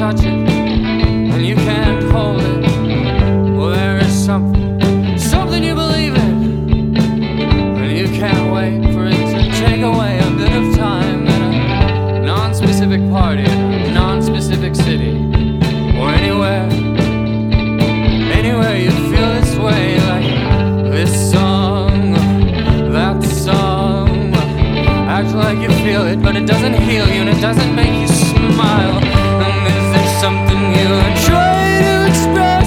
touch it, and you can't hold it. Well, there is something you believe in, and you can't wait for it to take away a bit of time at a non-specific party in a non-specific city, or anywhere you feel this way, like this song, that song. Act like you feel it, but it doesn't heal you, and it doesn't make you smile. And is there something you try to express?